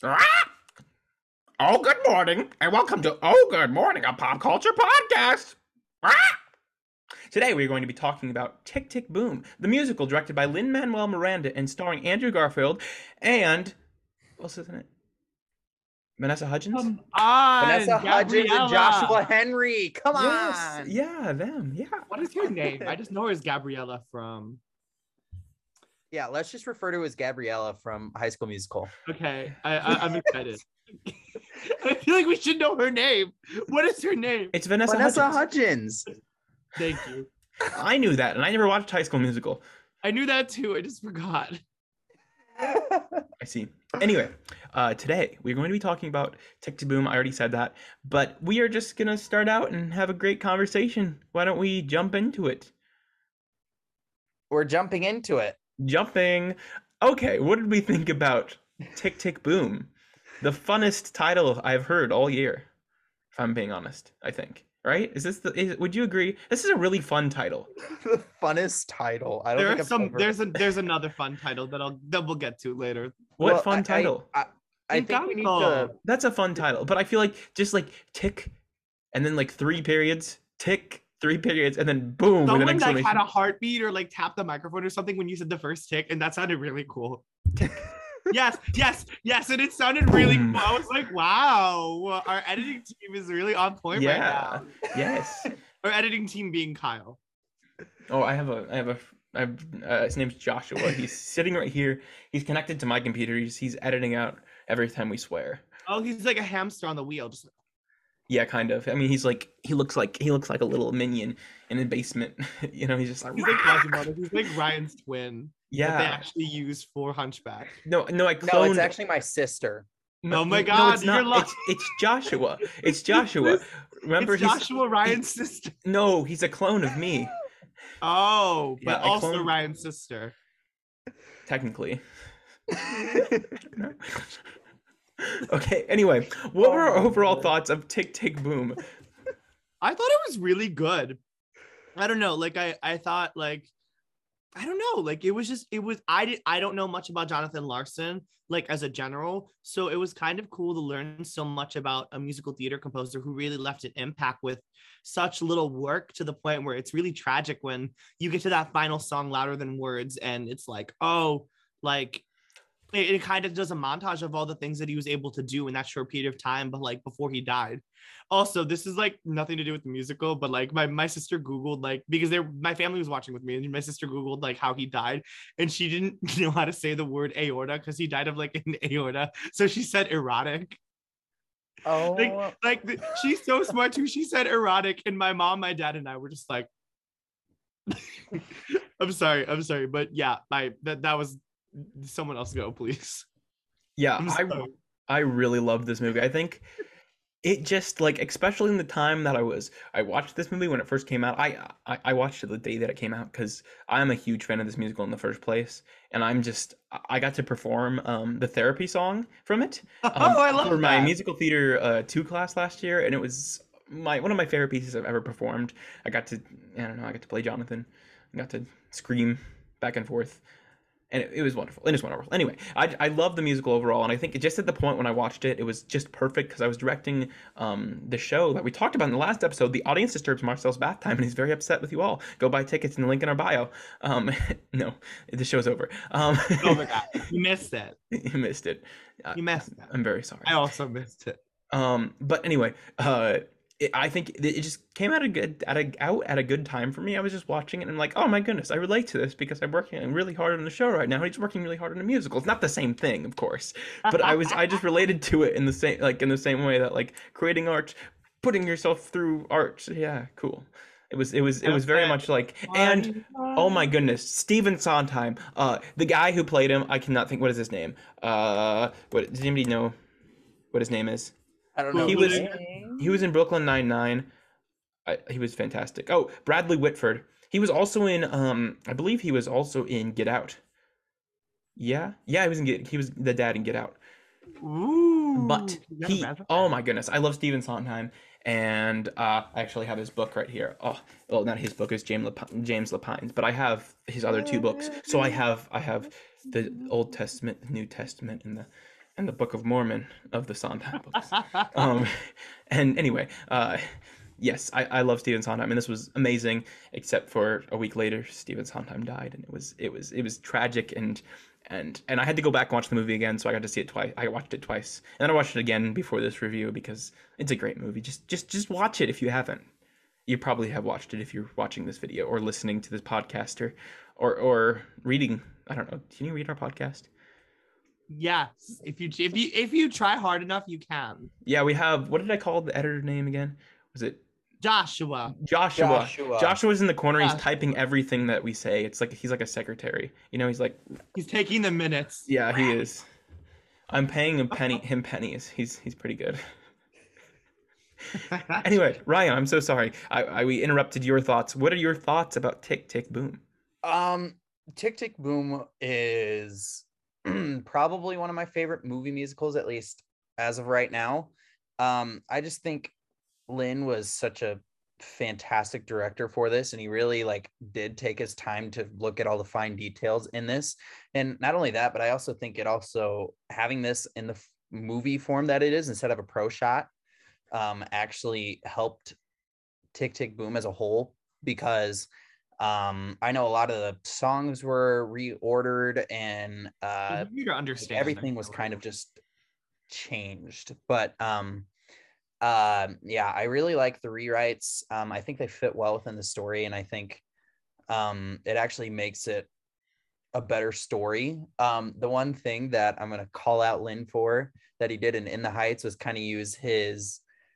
Ah! Oh, good morning, and welcome to Oh, Good Morning, a pop culture podcast. Ah! Today we're going to be talking about Tick Tick Boom, the musical directed by Lin-Manuel Miranda and starring Andrew Garfield and what else is in it? Vanessa Hudgens? Come on, Vanessa Hudgens and Joshua Gabriella. Henry. Come Yes, on. yeah, them, yeah. What is her name? I just know her as Gabriella from. Yeah, let's just refer to her as Gabriella from High School Musical. Okay, I'm excited. I feel like we should know her name. What is her name? It's Vanessa Hudgens. Thank you. I knew that, and I never watched High School Musical. I knew that too. I just forgot. I see. Anyway, today we're going to be talking about Tick Tick Boom. I already said that, but we are just gonna start out and have a great conversation. Why don't we jump into it? We're jumping into it. Jumping. Okay, what did we think about Tick Tick Boom? The funnest title I've heard all year, if I'm being honest, I think. Right? Would you agree? This is a really fun title. The funnest title. I don't think There's another fun title that we'll get to later. What fun title? I think we need to. That's a fun title, but I feel like just like tick, and then like 3 periods, tick, 3 periods, and then boom. Someone with an like exclamation. had a heartbeat or like tapped the microphone or something when you said the first tick, and that sounded really cool. Yes, and it sounded really cool. I was like, wow, our editing team is really on point right now. Yes. Our editing team being Kyle. Oh, his name's Joshua. He's sitting right here. He's connected to my computer. He's editing out every time we swear. Oh, he's like a hamster on the wheel. Just Yeah, kind of. I mean, he looks like a little minion in a basement. You know, he's just like he's like Quasimodo. He's like Ryan's twin. Yeah. That they actually use for Hunchback. No, I cloned. No, it's actually my sister. Oh my God, no, it's not. you're It's Joshua. It's Joshua. Remember, it's Joshua, Ryan's sister. No, he's a clone of me. Oh, but Yeah, also Ryan's sister. Technically. Okay, anyway, what were our overall thoughts of Tick Tick Boom? I thought it was really good. I don't know, like I thought like I don't know, like I don't know much about Jonathan Larson like as a general, so it was kind of cool to learn so much about a musical theater composer who really left an impact with such little work, to the point where it's really tragic when you get to that final song, Louder Than Words, and it's like, oh, like it kind of does a montage of all the things that he was able to do in that short period of time, but like before he died. Also, this is like nothing to do with the musical, but like my sister Googled, like, because my family was watching with me, and my sister Googled like how he died, and she didn't know how to say the word aorta because he died of like an aorta. So she said erotic. Oh, She's so smart too. She said erotic, and my mom, my dad, and I were just like, I'm sorry, but yeah, that was someone else go, please. Yeah, I really loved this movie. I think it just like, especially in the time that I watched this movie when it first came out. I watched it the day that it came out because I'm a huge fan of this musical in the first place, and I got to perform the therapy song from it I love for my that. musical theater 2 class last year, and it was one of my favorite pieces I've ever performed. I got to play Jonathan. I got to scream back and forth. And it was wonderful. It is wonderful. Anyway, I love the musical overall, and I think just at the point when I watched it, it was just perfect because I was directing the show that we talked about in the last episode. The audience disturbs Marcel's bath time, and he's very upset with you all. Go buy tickets in the link in our bio. No, the show's over. Oh my God, you missed it. You missed it. You missed it. I'm very sorry. I also missed it. But anyway, I think it just came out at a good time for me. I was just watching it and I'm like, oh my goodness, I relate to this because I'm working really hard on the show right now. He's working really hard on a musical. It's not the same thing, of course, but I just related to it in the same way that like creating art, putting yourself through art. Yeah, cool. It was very much like, and oh my goodness, Stephen Sondheim, the guy who played him, I cannot think, what is his name? Does anybody know what his name is? I don't know. He was in Brooklyn Nine-Nine. He was fantastic. Oh, Bradley Whitford. He was also in I believe he was also in Get Out. Yeah, he was the dad in Get Out. Ooh, But oh my goodness, I love Stephen Sondheim, and I actually have his book right here. Oh, well, not his book, is James Lapine's, but I have his other 2 books. So I have the Old Testament, the New Testament, and and the Book of Mormon of the Sondheim books. Um, and anyway, yes, I love Stephen Sondheim, and this was amazing. Except for a week later, Stephen Sondheim died, and it was tragic, and I had to go back and watch the movie again, so I got to see it twice. I watched it twice, and then I watched it again before this review because it's a great movie. Just watch it if you haven't. You probably have watched it if you're watching this video or listening to this podcast or reading. I don't know. Can you read our podcast? Yes, if you try hard enough, you can. Yeah, we have. What did I call the editor name again? Was it Joshua. Joshua? Joshua's in the corner. He's Joshua. typing everything that we say. It's like he's like a secretary. You know, he's like, He's taking the minutes. yeah, he is. I'm paying him pennies. He's pretty good. Anyway, Ryan, I'm so sorry. We interrupted your thoughts. What are your thoughts about Tick Tick Boom? Tick Tick Boom is probably one of my favorite movie musicals, at least as of right now. I just think Lin was such a fantastic director for this, and he really like did take his time to look at all the fine details in this. And not only that, but I also think it also having this in the movie form that it is instead of a pro shot actually helped Tick Tick Boom as a whole, because I know a lot of the songs were reordered and You to understand everything was kind of just changed. But yeah, I really like the rewrites. I think they fit well within the story, and I think it actually makes it a better story. The one thing that I'm going to call out Lin for that he did in the Heights was kind of use his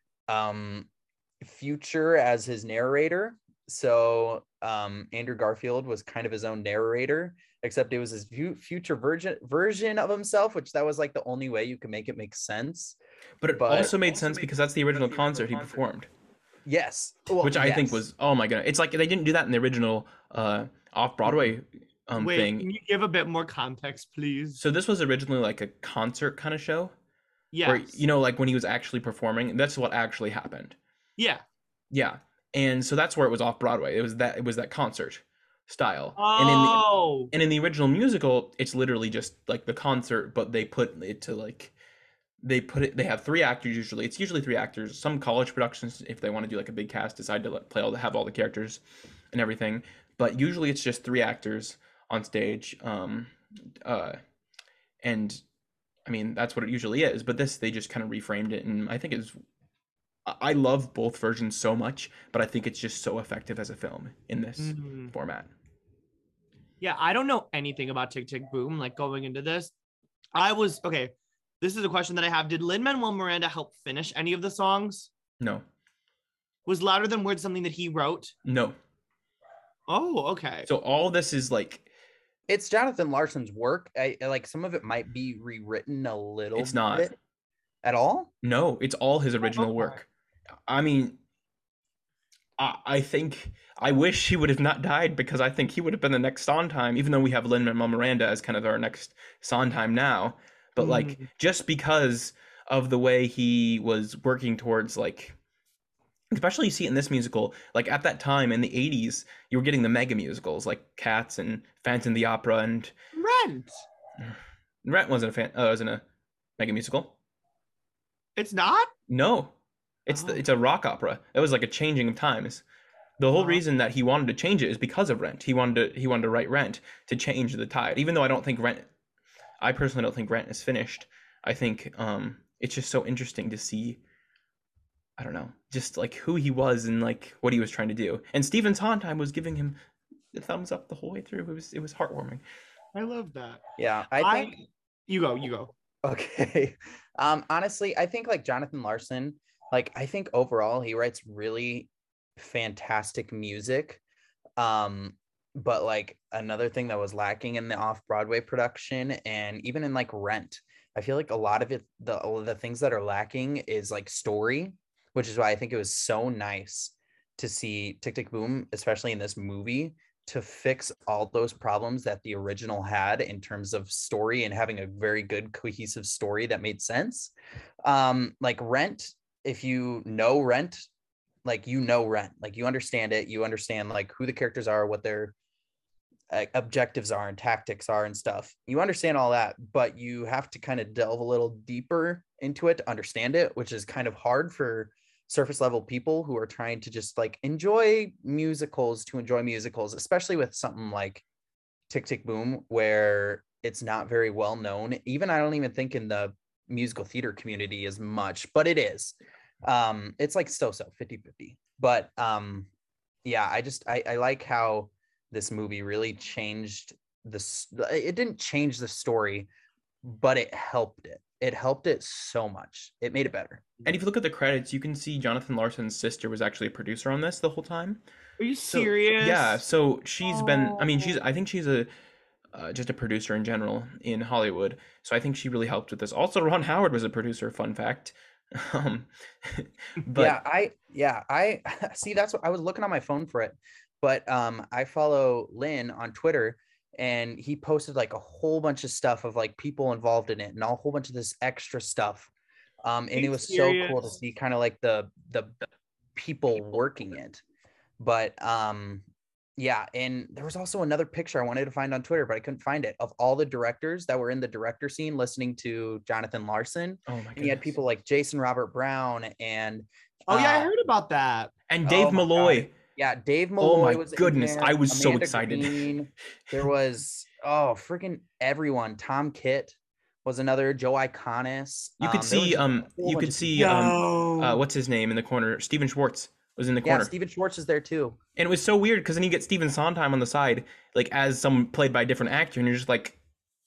future as his narrator. So Andrew Garfield was kind of his own narrator, except it was his future version of himself, which that was like the only way you could make it make sense. But it also made sense because that's the original concert he performed. Yes. Well, which I think was, oh my god, it's like they didn't do that in the original off-Broadway Wait, thing. can you give a bit more context, please? So this was originally like a concert kind of show. Yeah. Where, you know, like when he was actually performing, that's what actually happened. Yeah. Yeah. And so that's where it was off Broadway. It was that concert style. Oh. And in the original musical, it's literally just like the concert, but they put it to like they have three actors usually. It's usually three actors. Some college productions, if they want to do like a big cast, decide to have all the characters and everything. But usually it's just three actors on stage. And I mean, that's what it usually is, but this, they just kind of reframed it, and I think I love both versions so much, but I think it's just so effective as a film in this format. Yeah, I don't know anything about Tick Tick Boom, like going into this. Okay, this is a question that I have. Did Lin-Manuel Miranda help finish any of the songs? No. Was Louder Than Words something that he wrote? No. Oh, okay. So all this is like, it's Jonathan Larson's work. I like some of it might be rewritten a little. It's not bit at all. No, it's all his original work. I mean, I think I wish he would have not died, because I think he would have been the next Sondheim, even though we have Lin-Manuel Miranda as kind of our next Sondheim now. But like, just because of the way he was working towards, like, especially you see it in this musical, like at that time in the 80s, you were getting the mega musicals like Cats and Phantom of the Opera and Rent. Rent wasn't a mega musical. It's not? No. It's a rock opera. That was like a changing of times. The whole reason that he wanted to change it is because of Rent. He wanted to write Rent to change the tide. Even though I personally don't think Rent is finished. I think it's just so interesting to see, I don't know, just like who he was and like what he was trying to do. And Stephen Sondheim was giving him the thumbs up the whole way through. It was heartwarming. I love that. Yeah, I think you go. Okay. Honestly, I think like Jonathan Larson, like I think overall he writes really fantastic music. But like another thing that was lacking in the off-Broadway production and even in like Rent, I feel like a lot of it, the things that are lacking is like story, which is why I think it was so nice to see Tick Tick Boom, especially in this movie, to fix all those problems that the original had in terms of story and having a very good cohesive story that made sense. Like Rent, if you know Rent, like you know Rent, like you understand it, you understand like who the characters are, what they're objectives are and tactics are and stuff. You understand all that, but you have to kind of delve a little deeper into it to understand it, which is kind of hard for surface level people who are trying to just like enjoy musicals, especially with something like Tick Tick Boom, where it's not very well known. Even I don't even think in the musical theater community as much, but it is. It's like so 50-50. But yeah, I like how this movie really changed this. It didn't change the story, but it helped it. It helped it so much. It made it better. And if you look at the credits, you can see Jonathan Larson's sister was actually a producer on this the whole time. Are you So serious? yeah, so she's been. I mean, Oh. I think she's a just a producer in general in Hollywood. So I think she really helped with this. Also, Ron Howard was a producer. Fun fact. Um, but I see. That's what I was looking on my phone for it, but I follow Lin on Twitter, and he posted like a whole bunch of stuff of like people involved in it and a whole bunch of this extra stuff. And Are you it was so cool to serious? see kind of like the people working it. But yeah, and there was also another picture I wanted to find on Twitter, but I couldn't find it, of all the directors that were in the director scene listening to Jonathan Larson. oh my And you had goodness. people like Jason Robert Brown and Oh yeah, I uh heard about that. And oh Dave my God. Malloy. Yeah, Dave Oh Malloy my was in goodness, I there, was so Amanda excited. Green. There was freaking everyone. Tom Kitt was another, Joe Iconis. You could There was see just a whole you bunch could of see people. Yo. what's his name in the corner? Steven Schwartz was in the Yeah, corner. Stephen Schwartz is there too. And it was so weird because then you get Stephen Sondheim on the side, like as someone played by a different actor, and you're just like,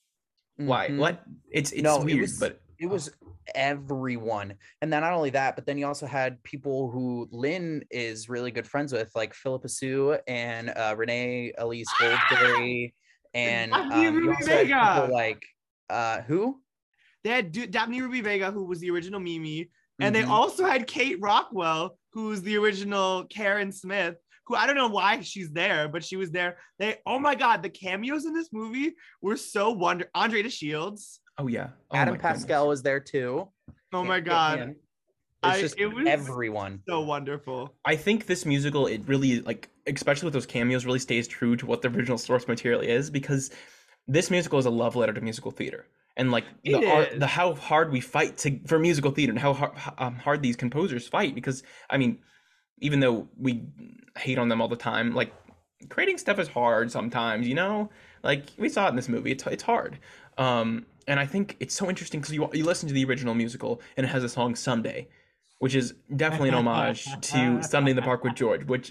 why? Mhm. What? It's No, weird, but it was everyone. And then not only that, but then you also had people who Lynn is really good friends with, like Philippa Sue and Renee Elise Goldsberry. And Daphne you Ruby also had people Vega. like who? They had Daphne Ruby Vega, who was the original Mimi, and they Mhm. also had Kate Rockwell, who's the original Karen Smith, who I don't know why she's there, but she was there. Oh my God, the cameos in this movie were so wonderful. Andre de Shields. oh yeah. Oh Adam my Pascal goodness. was there too. Oh my Can't forget God. him. It's just It was everyone. so wonderful. I think this musical, it really, like, especially with those cameos, really stays true to what the original source material is, because this musical is a love letter to musical theater. And like It the art, is. the how hard we fight for musical theater, and how hard these composers fight. Because I mean, even though we hate on them all the time, like creating stuff is hard sometimes. You know, like we saw it in this movie. It's hard. And I think it's so interesting because you listen to the original musical and it has a song "Someday," which is definitely an homage to "Sunday in the Park with George," which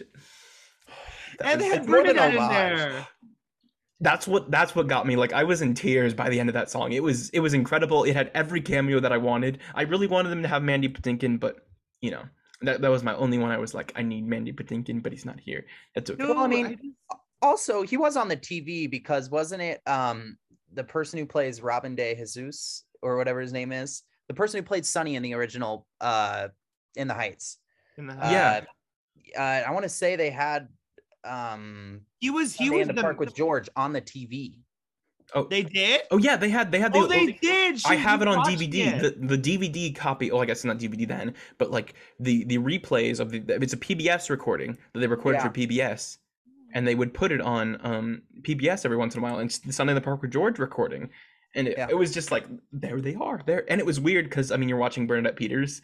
that And they was, had It's more than Bernadette in homage. there. that's what got me. Like I was in tears by the end of that song. It was incredible. It had every cameo that I wanted. I really wanted them to have Mandy Patinkin, but you know that was my only one. I was like, I need Mandy Patinkin, but he's not here. That's okay. Well, I No, mean, also he was on the TV because wasn't it the person who plays Robin De Jesus or whatever his name is, the person who played Sonny in the original In the Heights. in the Yeah. I want to say they had he was Sunday in the Park the with George on the TV. Oh, they did. oh yeah, they had the. Oh, they did. I have it on watched DVD. it. The DVD copy. Oh, I guess it's not DVD then, but like the replays of it's a PBS recording that they recorded for PBS, and they would put it on PBS every once in a while. And the Sunday in the Park with George recording, and it was just like there they are there, and it was weird because I mean you're watching Bernadette Peters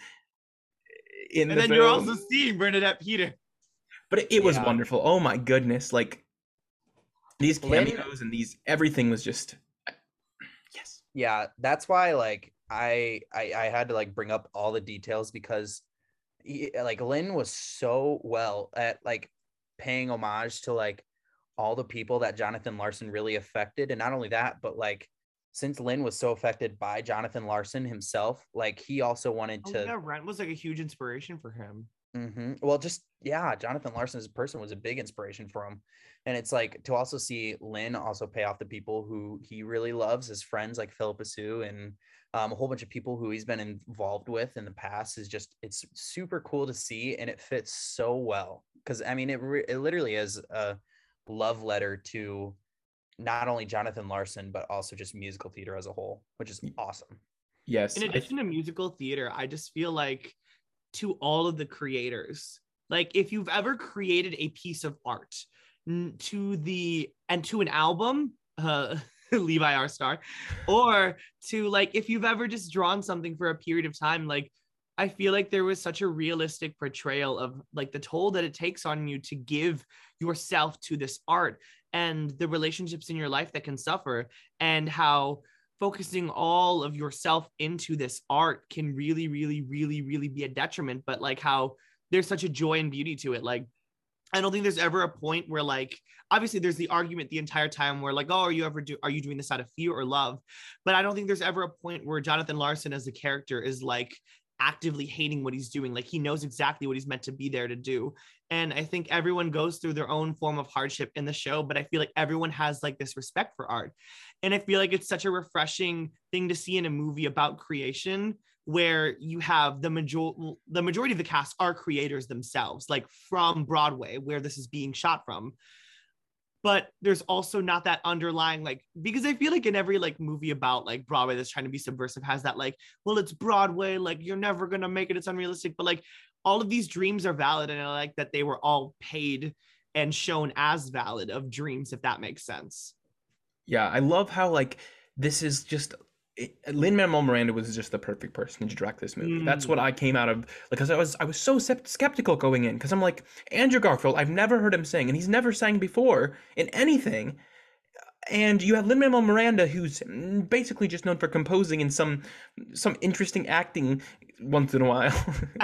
in And the then you're film, also seeing Bernadette Peter. but it was Yeah. wonderful. Oh my goodness, like these Lynn- cameos and everything was just yes. Yeah, that's why like I had to like bring up all the details because like Lynn was so well at like paying homage to like all the people that Jonathan Larson really affected. And not only that, but like since Lynn was so affected by Jonathan Larson himself, like he also wanted to Yeah, Rent was like a huge inspiration for him. Well, just yeah, Jonathan Larson as a person was a big inspiration for him. And it's like to also see Lynn also pay off the people who he really loves as friends, like Philippa Sue and a whole bunch of people who he's been involved with in the past is just it's super cool to see, and it fits so well because I mean it literally is a love letter to not only Jonathan Larson but also just musical theater as a whole, which is awesome. Yes. In addition to musical theater, I just feel like to all of the creators, like if you've ever created a piece of art, to an album, Levi R. Star, or to like if you've ever just drawn something for a period of time, like I feel like there was such a realistic portrayal of like the toll that it takes on you to give yourself to this art and the relationships in your life that can suffer, and how focusing all of yourself into this art can really, really, really, really be a detriment, but like how there's such a joy and beauty to it. Like, I don't think there's ever a point where like, obviously there's the argument the entire time where like, oh, are you doing this out of fear or love? But I don't think there's ever a point where Jonathan Larson as a character is like actively hating what he's doing. Like he knows exactly what he's meant to be there to do. And I think everyone goes through their own form of hardship in the show, but I feel like everyone has like this respect for art. And I feel like it's such a refreshing thing to see in a movie about creation where you have the majority of the cast are creators themselves, like from Broadway, where this is being shot from. But there's also not that underlying, like, because I feel like in every like movie about like Broadway that's trying to be subversive has that like, well, it's Broadway, like you're never gonna make it, it's unrealistic. But like all of these dreams are valid, and I like that they were all paid and shown as valid of dreams, if that makes sense. Yeah, I love how like this is just Lin-Manuel Miranda was just the perfect person to direct this movie. That's what I came out of, because I was so skeptical going in, because I'm like, Andrew Garfield, I've never heard him sing, and he's never sang before in anything. And you have Lin-Manuel Miranda, who's basically just known for composing and some interesting acting once in a while.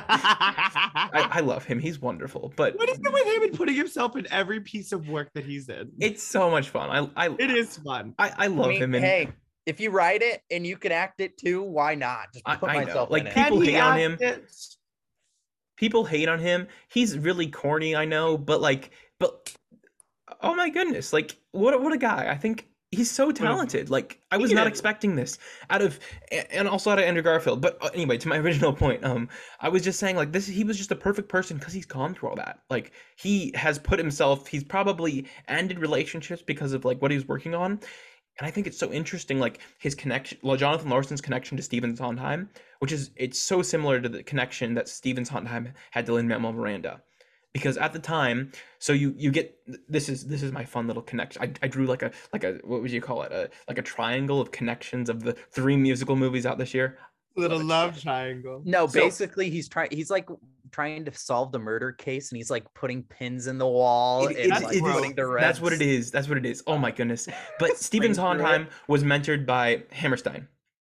I love him. He's wonderful. But what is it with him and putting himself in every piece of work that he's in? It's so much fun. It is fun. I love him. And hey, if you write it and you can act it too, why not? Just put myself like in people it. hate on him. People hate on him. He's really corny, I know, but oh my goodness, like what a guy. I think he's so talented. Like I was not expecting this out of Andrew Garfield. But anyway, to my original point, I was just saying like he was just the perfect person because he's gone through all that. Like he has put himself, he's probably ended relationships because of like what he was working on. And I think it's so interesting, like his connection, Jonathan Larson's connection to Stephen Sondheim, it's so similar to the connection that Stephen Sondheim had to Lin-Manuel Miranda. Because at the time, so you get, this is my fun little connection. I drew like a what would you call it, like a triangle of connections of the 3 musical movies out this year. Little love triangle. No, basically he's like trying to solve the murder case, and he's like putting pins in the wall and like putting the reds. That's what it is. That's what it is. Oh my goodness. But Stephen Sondheim was mentored by Hammerstein.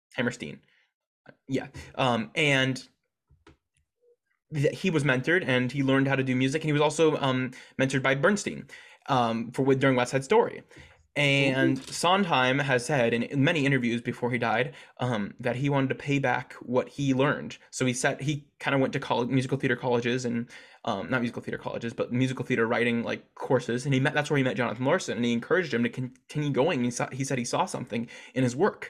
Yeah. And he was mentored and he learned how to do music, and he was also mentored by Bernstein during West Side Story. And Sondheim has said in many interviews before he died that he wanted to pay back what he learned. So he kind of went to musical theater colleges and not musical theater colleges, but musical theater writing like courses. And that's where he met Jonathan Larson, and he encouraged him to continue going. He said he saw something in his work.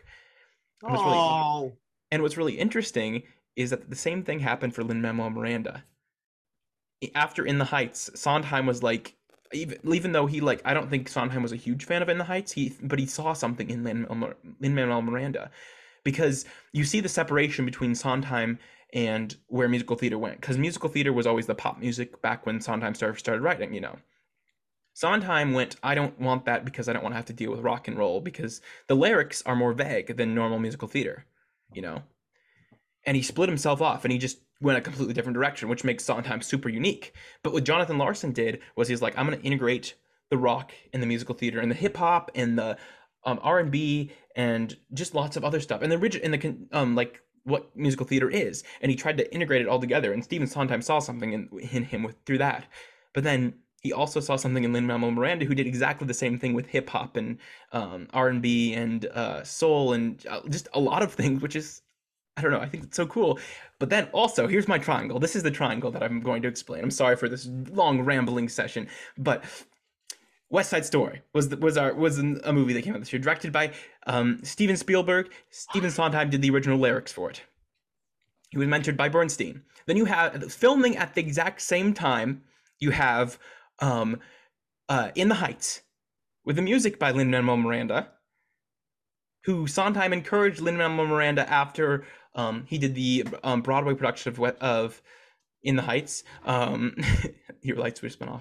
And what's really interesting is that the same thing happened for Lin-Manuel Miranda. After In the Heights, Sondheim was like, even though he like, I don't think Sondheim was a huge fan of In the Heights, but he saw something in Lin-Manuel Miranda, because you see the separation between Sondheim and where musical theater went, because musical theater was always the pop music back when Sondheim started writing, you know. Sondheim went, I don't want that because I don't want to have to deal with rock and roll, because the lyrics are more vague than normal musical theater, you know. And he split himself off and he just went a completely different direction, which makes Sondheim super unique. But what Jonathan Larson did was he's like, I'm going to integrate the rock and the musical theater and the hip hop and the R&B and just lots of other stuff and like what musical theater is. And he tried to integrate it all together. And Stephen Sondheim saw something in him through that. But then he also saw something in Lin-Manuel Miranda, who did exactly the same thing with hip hop and R&B and soul and just a lot of things, which is, I don't know, I think it's so cool. But then also, here's my triangle. This is the triangle that I'm going to explain. I'm sorry for this long rambling session, but West Side Story was a movie that came out this year, directed by Steven Spielberg. Stephen Sondheim did the original lyrics for it. He was mentored by Bernstein. Then you have filming at the exact same time. You have In the Heights with the music by Lin-Manuel Miranda, who Sondheim encouraged Lin-Manuel Miranda after he did the Broadway production of In the Heights. Your light switch went off.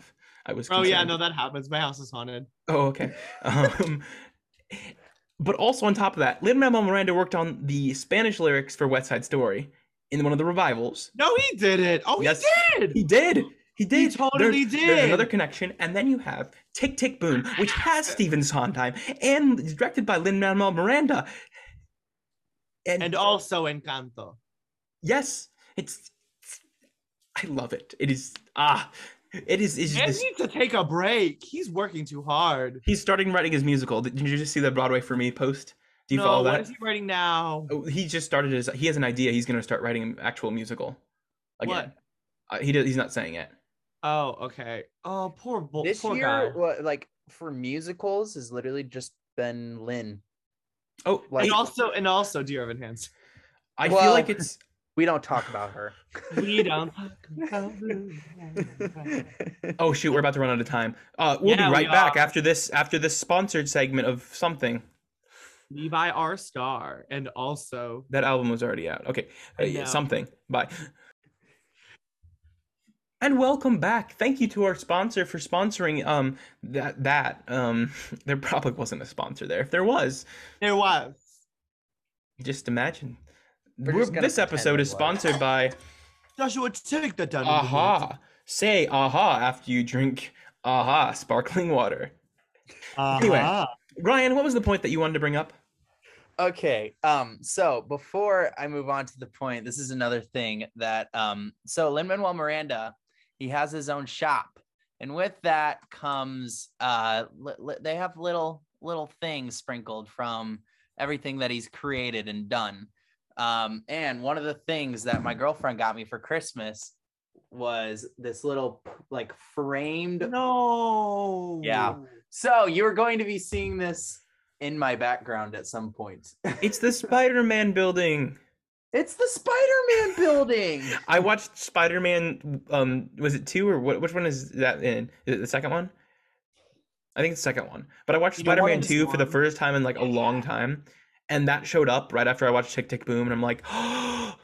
I was Oh yeah, concerned. no, that happens. My house is haunted. Oh, okay. Um, but also on top of that, Lin-Manuel Miranda worked on the Spanish lyrics for West Side Story in one of the revivals. No, he didn't. Oh, Yes, he did. he did. He He did. totally There's another did. connection, and then you have Tick Tick Boom, which has Stephen Sondheim and is directed by Lin-Manuel Miranda. And also Encanto. Yes, it's I love it. It is Man this. needs to take a break. He's working too hard. He's starting writing his musical. Did you just see the Broadway for Me post? Do you No, follow what that? is he writing now? Oh, he just started he has an idea. He's going to start writing an actual musical again. He's not saying it. Oh, okay. Oh, This poor year, guy. like for musicals, has literally just been Lin. Oh, Like- And also, Dear Evan Hansen. I Well- feel like it's We don't talk about her. We don't talk about oh shoot, we're about to run out of time. We'll Yeah, be right we back are. after this sponsored segment of something. Levi R. Star, and also That album was already out. Okay, I know. something. Bye. And welcome back. Thank you to our sponsor for sponsoring that. There probably wasn't a sponsor there. If there was, there was. just imagine. We're just gonna This pretend episode it is was. sponsored by Joshua, take that down. Aha. Say aha after you drink aha sparkling water. Anyway. Ryan, what was the point that you wanted to bring up? Okay. So before I move on to the point, this is another thing that so Lin-Manuel Miranda, he has his own shop, and with that comes they have little things sprinkled from everything that he's created and done. And one of the things that my girlfriend got me for Christmas was this little like framed. No. Yeah. So you're going to be seeing this in my background at some point. It's the Spider-Man building. It's the Spider-Man building. I watched Spider-Man was it 2 or which one is that in? Is it the second one? I think it's the second one. But I watched You know, Spider-Man one is 2 for the one. first time in like a long time. And that showed up right after I watched Tick Tick Boom, and I'm like, oh,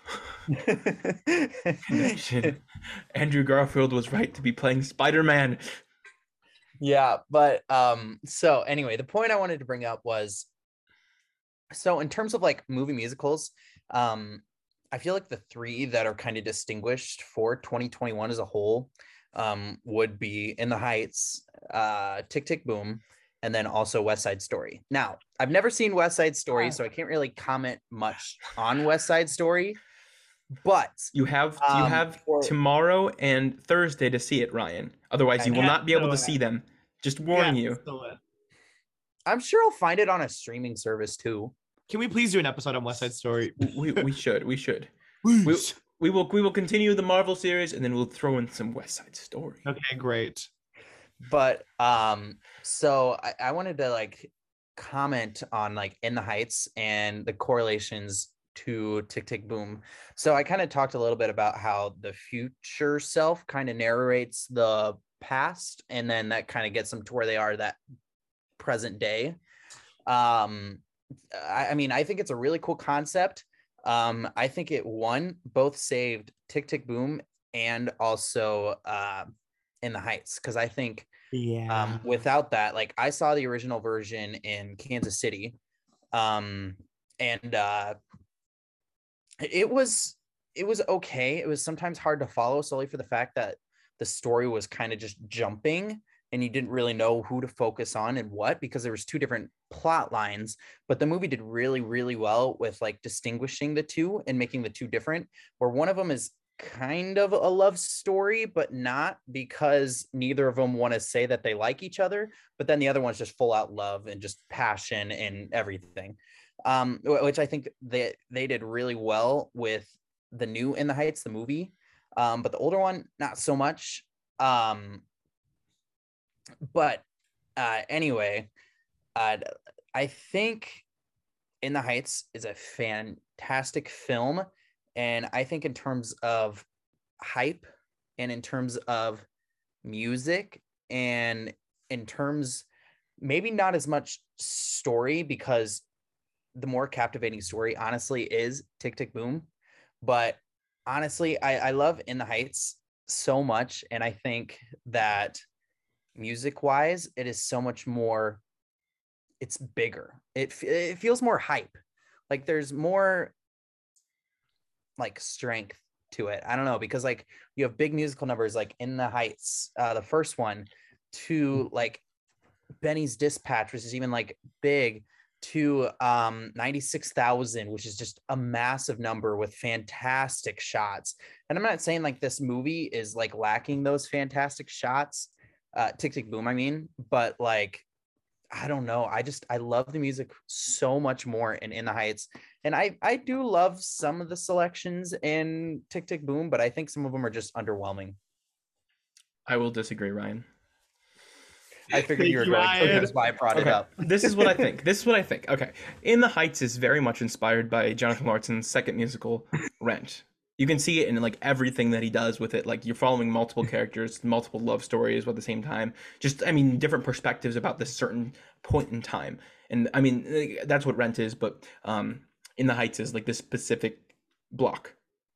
connection. Andrew Garfield was right to be playing Spider-Man. Yeah, but so anyway, the point I wanted to bring up was, so in terms of like movie musicals, I feel like the three that are kind of distinguished for 2021 as a whole would be In the Heights, Tick Tick Boom, and then also West Side Story. Now, I've never seen West Side Story, so I can't really comment much on West Side Story, but You have for- tomorrow and Thursday to see it, Ryan. Otherwise, you will not be able to see them. Just warning you. I'm sure I'll find it on a streaming service too. Can we please do an episode on West Side Story? We should. Please. We will continue the Marvel series, and then we'll throw in some West Side Story. Okay, great. But so I wanted to like comment on like In the Heights and the correlations to Tick Tick Boom. So I kind of talked a little bit about how the future self kind of narrates the past, and then that kind of gets them to where they are that present day. I mean, I think it's a really cool concept. I think it both saved Tick Tick Boom and also In the Heights, because I think without that, like I saw the original version in Kansas City, and it was okay. It was sometimes hard to follow solely for the fact that the story was kind of just jumping and you didn't really know who to focus on and what, because there was two different plot lines. But the movie did really, really well with like distinguishing the two and making the two different, where one of them is kind of a love story, but not, because neither of them want to say that they like each other, but then the other one's just full out love and just passion and everything, which I think they did really well with the new In the Heights, the movie, but the older one not so much. But anyway, I think In the Heights is a fantastic film. And I think in terms of hype and in terms of music and in terms, maybe not as much story, because the more captivating story honestly is Tick Tick Boom. But honestly, I love In the Heights so much. And I think that music wise, it is so much more, it's bigger. It feels more hype. Like there's more like strength to it. I don't know, because like you have big musical numbers like In the Heights, the first one, to like Benny's Dispatch, which is even like big, to 96,000, which is just a massive number with fantastic shots. And I'm not saying like this movie is like lacking those fantastic shots, Tick Tick Boom, I mean, but like I don't know. I love the music so much more in the Heights. And I do love some of the selections in Tick Tick Boom, but I think some of them are just underwhelming. I will disagree, Ryan. I figured you were going to. That's why I brought it up. This is what I think. Okay. In the Heights is very much inspired by Jonathan Larson's second musical, Rent. You can see it in like everything that he does with it. Like you're following multiple characters, multiple love stories at the same time. Just, I mean, different perspectives about this certain point in time. And I mean, that's what Rent is, but In the Heights is like this specific block.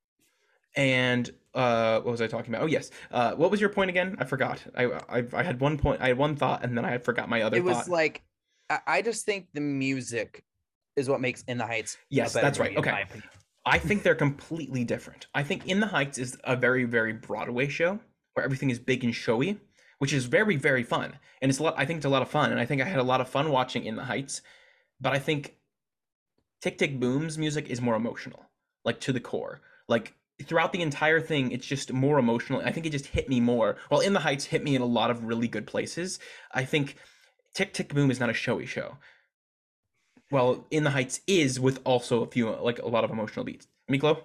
And what was I talking about? Oh yes. What was your point again? I forgot. I had one point. I had one thought, and then I had forgot my other. It was thought. like I just think the music is what makes In the Heights. Yes, that's right. Okay. I think they're completely different. I think In the Heights is a very, very Broadway show where everything is big and showy, which is very, very fun. And it's a lot. I think it's a lot of fun, and I think I had a lot of fun watching In the Heights. But I think Tick Tick Boom's music is more emotional, like to the core. Like throughout the entire thing, it's just more emotional. I think it just hit me more. While In the Heights hit me in a lot of really good places, I think Tick Tick Boom is not a showy show. Well, In the Heights is, with also a lot of emotional beats. Miklo?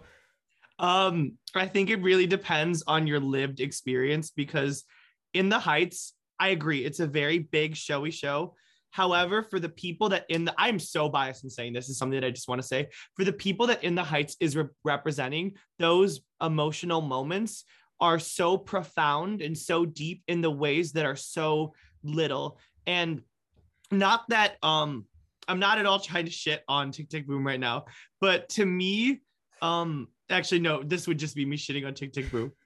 I think it really depends on your lived experience, because In the Heights, I agree, it's a very big showy show. However, for the people that I'm so biased in saying this is something that I just want to say, for the people that In the Heights is representing, those emotional moments are so profound and so deep in the ways that are so little. And not that, I'm not at all trying to shit on Tick Tick Boom right now, but to me, actually, no, this would just be me shitting on Tick Tick Boom.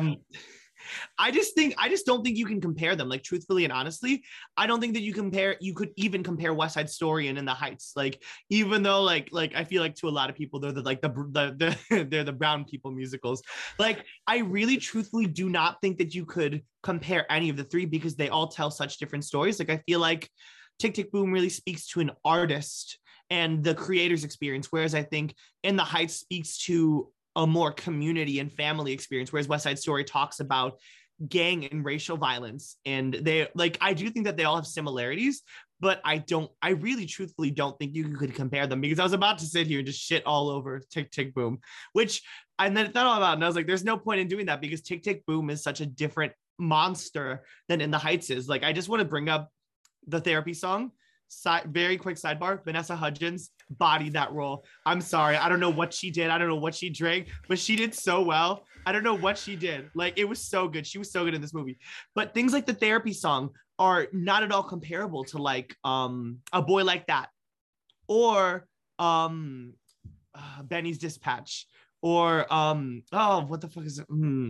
I just don't think you can compare them. Like, truthfully and honestly, I don't think that you could even compare West Side Story and In the Heights. Like, even though like I feel like to a lot of people, they're they're the brown people musicals. Like, I really truthfully do not think that you could compare any of the three, because they all tell such different stories. Like, I feel like Tick Tick Boom really speaks to an artist and the creator's experience, whereas I think In the Heights speaks to a more community and family experience, whereas West Side Story talks about gang and racial violence. And I do think that they all have similarities, but I really truthfully don't think you could compare them, because I was about to sit here and just shit all over Tick Tick Boom, which I then thought about, and I was like, there's no point in doing that, because Tick Tick Boom is such a different monster than In the Heights is. Like, I just want to bring up the Therapy song. Very quick sidebar, Vanessa Hudgens bodied that role. I'm sorry, I don't know what she did, I don't know what she drank, but she did so well. I don't know what she did. Like, it was so good. She was so good in this movie. But things like the Therapy song are not at all comparable to like A Boy Like That, or Benny's Dispatch, or what the fuck is it?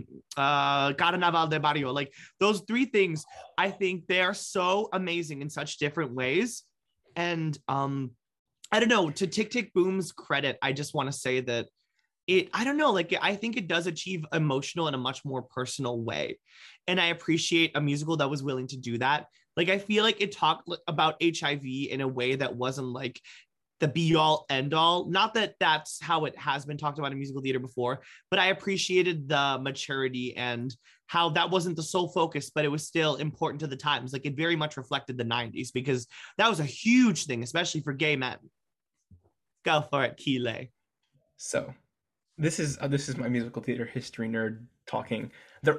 Carnaval de Barrio. Like, those three things, I think they are so amazing in such different ways. And I don't know, to Tick Tick Boom's credit, I just want to say that I don't know, like, I think it does achieve emotional in a much more personal way. And I appreciate a musical that was willing to do that. Like, I feel like it talked about HIV in a way that wasn't like the be all end all. Not that that's how it has been talked about in musical theater before, but I appreciated the maturity and how that wasn't the sole focus, but it was still important to the times. Like, it very much reflected the 90s, because that was a huge thing, especially for gay men. Go for it, Keeley. So this is my musical theater history nerd talking.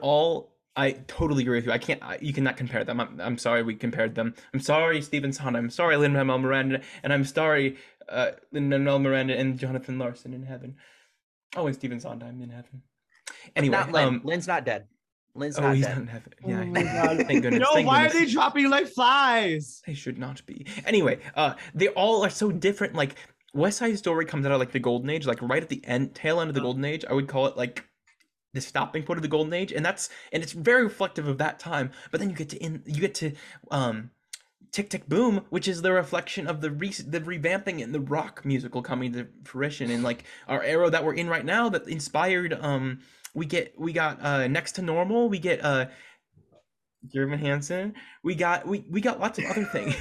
I totally agree with you. You cannot compare them. I'm sorry we compared them. I'm sorry, Stephen Sondheim. I'm sorry, Lin-Manuel Miranda. And I'm sorry, Lin-Manuel Miranda and Jonathan Larson in heaven. Oh, and Stephen Sondheim in heaven. Anyway, not Lin. Lynn's not dead. Lynn's not he's dead. not in heaven. Yeah, thank goodness. No, thank why goodness. are they dropping like flies? They should not be. Anyway, they all are so different. Like, West Side Story comes out of like the golden age, like right at the tail end of the golden age. I would call it like the stopping point of the golden age, and it's very reflective of that time. But then you get to Tick Tick Boom, which is the reflection of the revamping and the rock musical coming to fruition, and like our era that we're in right now that inspired we got Next to Normal, we get Dear Evan Hansen, we got lots of other things.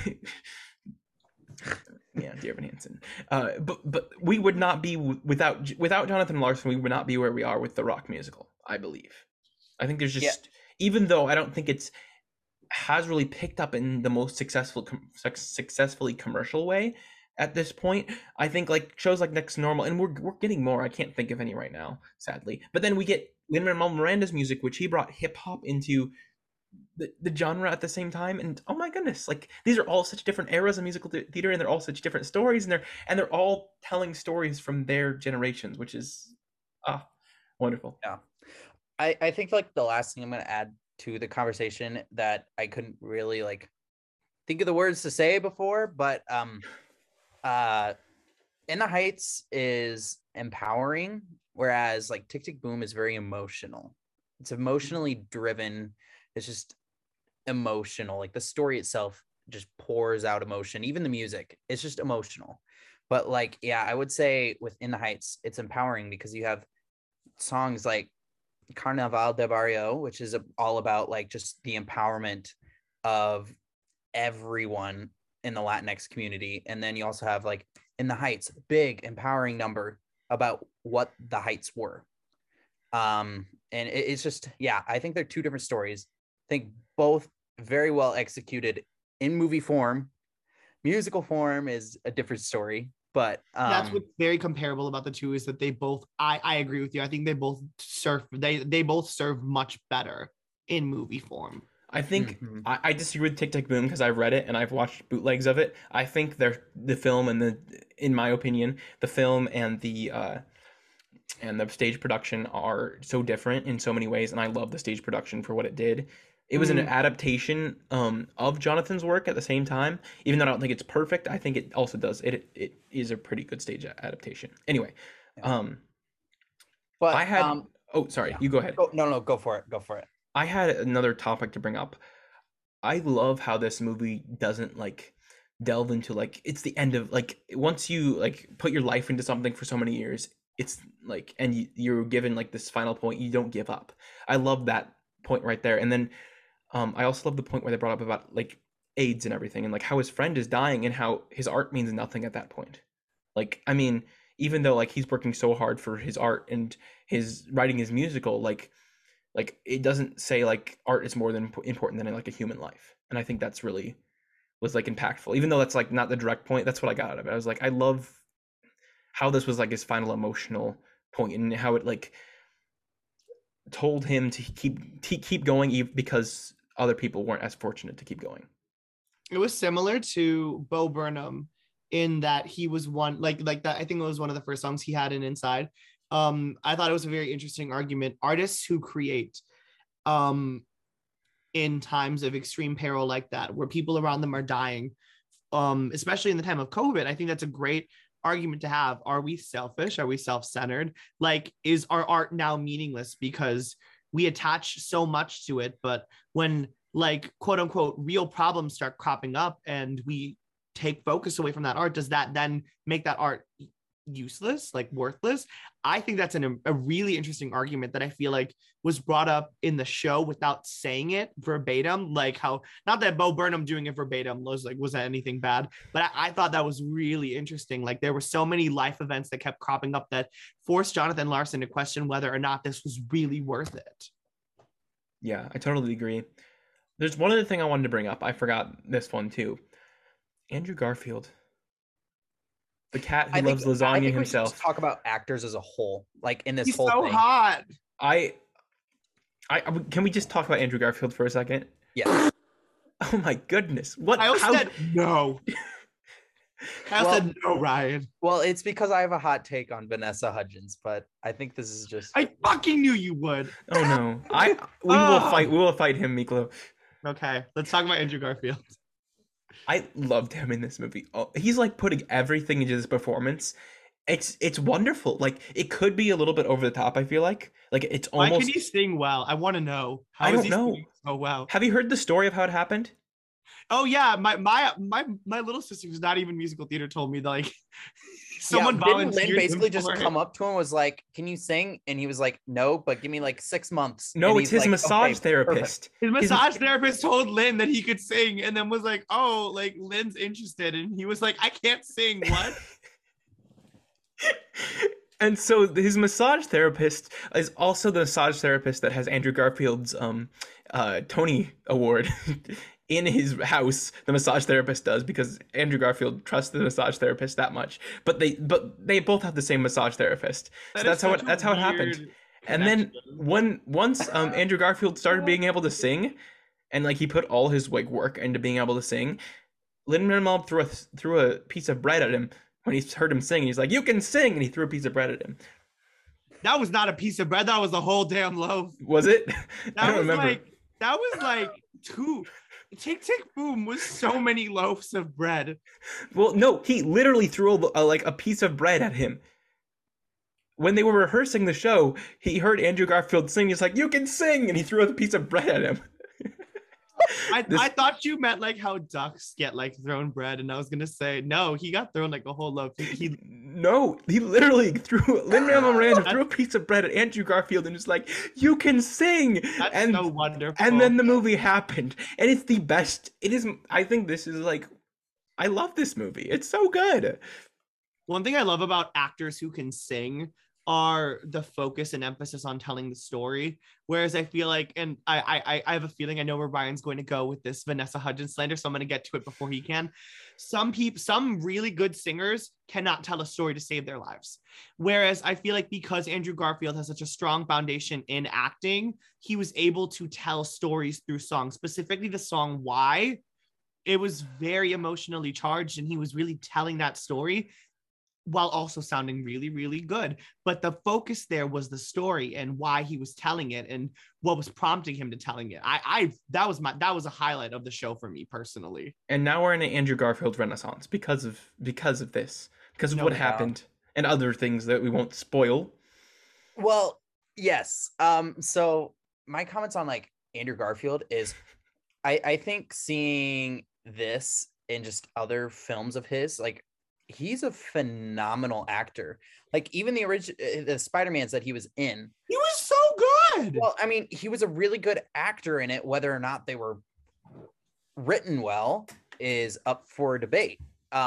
Yeah, Dear Evan Hansen. But we would not be without Jonathan Larson. We would not be where we are with the rock musical. I believe. I think there's just even though I don't think it's has really picked up in the most successfully commercial way at this point. I think like shows like Next Normal, and we're getting more. I can't think of any right now, sadly. But then we get Lin-Manuel Miranda's music, which he brought hip hop into the genre at the same time, and oh my goodness, like these are all such different eras of musical theater, and they're all such different stories, and they're all telling stories from their generations, which is wonderful. Yeah, I think like the last thing I'm going to add to the conversation that I couldn't really like think of the words to say before, but In the Heights is empowering, whereas like Tick Tick Boom is very emotional. It's emotionally driven. It's just emotional. Like the story itself just pours out emotion. Even the music, it's just emotional. But like, yeah, I would say with In the Heights, it's empowering because you have songs like Carnaval de Barrio, which is all about like just the empowerment of everyone in the Latinx community. And then you also have like In the Heights, big empowering number about what the Heights were. And it's just, yeah, I think they're two different stories. I think both very well executed in movie form. Musical form is a different story, but that's what's very comparable about the two is that they both I agree with you. I think they both serve much better in movie form. I think I disagree with Tick Tick Boom because I've read it and I've watched bootlegs of it. I think the film and in my opinion, the film and the stage production are so different in so many ways, and I love the stage production for what it did. It was an adaptation of Jonathan's work at the same time. Even though I don't think it's perfect, I think it also does. It is a pretty good stage adaptation. Anyway, but I had sorry, you go ahead. No, go for it. I had another topic to bring up. I love how this movie doesn't like delve into like it's the end of like once you like put your life into something for so many years, it's like and you're given like this final point, you don't give up. I love that point right there. And then I also love the point where they brought up about like AIDS and everything and like how his friend is dying and how his art means nothing at that point. Like, I mean, even though like he's working so hard for his art and his writing his musical, like it doesn't say like art is more than important than like a human life. And I think that's really was like impactful, even though that's like not the direct point. That's what I got out of it. I was like, I love how this was like his final emotional point and how it like told him to keep going even because other people weren't as fortunate to keep going. It was similar to Bo Burnham in that he was one like that. I think it was one of the first songs he had in Inside. I thought it was a very interesting argument. Artists who create in times of extreme peril like that, where people around them are dying, especially in the time of COVID, I think that's a great argument to have. Are we selfish? Are we self-centered? Like, is our art now meaningless because we attach so much to it? But when like quote unquote real problems start cropping up and we take focus away from that art, does that then make that art useless, like worthless? I think that's a really interesting argument that I feel like was brought up in the show without saying it verbatim, like how not that Bo Burnham doing it verbatim was that anything bad, but I thought that was really interesting. Like there were so many life events that kept cropping up that forced Jonathan Larson to question whether or not this was really worth it. Yeah, I totally agree. There's one other thing I wanted to bring up. I forgot this one too. Andrew Garfield. The cat who loves lasagna himself. We should talk about actors as a whole, like in this He's whole so thing. hot. I can we just talk about Andrew Garfield for a second? Yeah. Oh my goodness! What? I also said no. Said no, Ryan. Well, it's because I have a hot take on Vanessa Hudgens, but I think this is just. I fucking knew you would. Oh no! We will fight him, Miklo. Okay, let's talk about Andrew Garfield. I loved him in this movie. Oh, he's like putting everything into this performance, it's wonderful. Like it could be a little bit over the top, I feel like it's Why can almost. he sing well? I want to know. I How is don't he know. singing so well? Have you heard the story of how it happened? Oh yeah, my little sister who's not even musical theater told me that, like Yeah, someone didn't Lin volunteered him basically just for come it. up to him and was like, "Can you sing?" And he was like, "No, but give me like 6 months." No, And it's he's his like, massage "Okay, perfect." therapist. His His massage therapist told Lin that he could sing, and then was like, "Oh, like Lin's interested," and he was like, "I can't sing. What?" And so his massage therapist is also the massage therapist that has Andrew Garfield's Tony Award in his house. The massage therapist does because Andrew Garfield trusts the massage therapist that much. But they both have the same massage therapist. So That is such a that's how it happened. weird And connection. then once Andrew Garfield started being able to sing, and like he put all his like work into being able to sing, Lin-Manuel threw a piece of bread at him when he heard him sing. He's like, "You can sing," and he threw a piece of bread at him. That was not a piece of bread. That was a whole damn loaf. Was it? I That don't was remember. like that was like two. Tick Tick Boom was so many loaves of bread. Well, no, he literally threw like a piece of bread at him. When they were rehearsing the show, he heard Andrew Garfield sing. He's like, "You can sing," and he threw a piece of bread at him. This I thought you meant like how ducks get like thrown bread, and I was gonna say no, he got thrown like a whole loaf. No, he literally threw Lin-Manuel Miranda threw a piece of bread at Andrew Garfield and was like, "You can sing," That's and so wonderful. and then the movie happened, and it's the best. It is. I think this is like, I love this movie. It's so good. One thing I love about actors who can sing are the focus and emphasis on telling the story. Whereas I feel like, and I have a feeling I know where Ryan's going to go with this Vanessa Hudgens slander, so I'm going to get to it before he can. Some really good singers cannot tell a story to save their lives. Whereas I feel like because Andrew Garfield has such a strong foundation in acting, he was able to tell stories through songs, specifically the song Why. It was very emotionally charged, and he was really telling that story while also sounding really, really good. But the focus there was the story and why he was telling it and what was prompting him to telling it. That was a highlight of the show for me personally. And now we're in an Andrew Garfield renaissance because of this, because of No what doubt. happened and other things that we won't spoil. Well, yes. So my comments on like Andrew Garfield is I think seeing this in just other films of his, like he's a phenomenal actor. Like even the Spider-Mans that he was in. He was so good. Well, I mean, he was a really good actor in it. Whether or not they were written well is up for debate.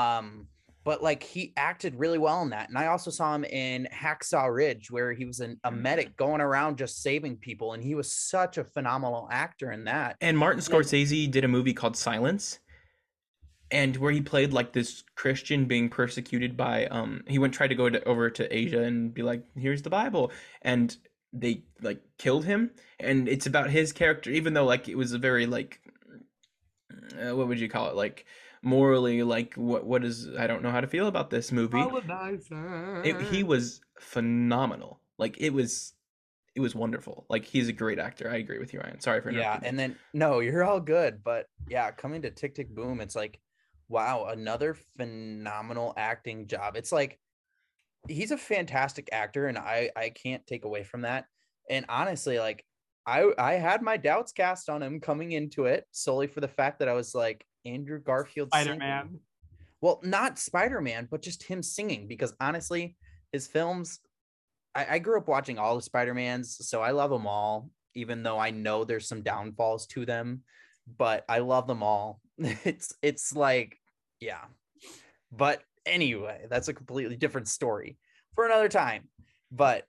But like he acted really well in that. And I also saw him in Hacksaw Ridge, where he was a medic going around just saving people. And he was such a phenomenal actor in that. And Martin Scorsese did a movie called Silence, and where he played like this Christian being persecuted by he tried to go over to Asia and be like, "Here's the Bible," and they like killed him. And it's about his character, even though like it was a very like what would you call it, like morally, like what is, I don't know how to feel about this movie. He was phenomenal. Like it was wonderful. Like he's a great actor. I agree with you, Ryan. Sorry for interrupting. Yeah, and then no, you're all good. But yeah, coming to Tick Tick Boom, it's like, wow, another phenomenal acting job. It's like he's a fantastic actor, and I can't take away from that. And honestly, like I had my doubts cast on him coming into it solely for the fact that I was like, Andrew Garfield Spider-Man. singing. Well, not Spider-Man, but just him singing, because honestly, his films, I grew up watching all the Spider-Mans, so I love them all, even though I know there's some downfalls to them, but I love them all. It's like, yeah. But anyway, that's a completely different story for another time. But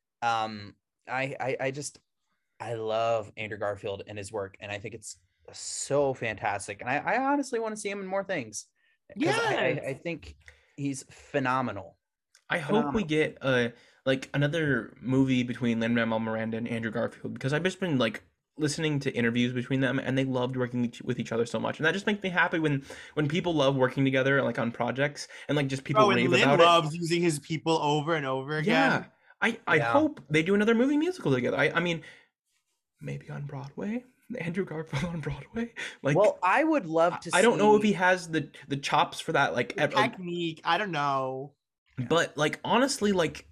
I love Andrew Garfield and his work, and I think it's so fantastic. And I honestly want to see him in more things. Because I think he's phenomenal. I hope we get like another movie between Lin-Manuel Miranda and Andrew Garfield, because I've just been like listening to interviews between them, and they loved working with each other so much, and that just makes me happy when people love working together like on projects, and like just people rave about it. Loves using his people over and over again. Yeah, I hope they do another movie musical together. I mean, maybe on Broadway. Andrew Garfield on Broadway. Like, well, I would love to. I don't know if he has the chops for that. Like technique. I don't know. Yeah. But like honestly, like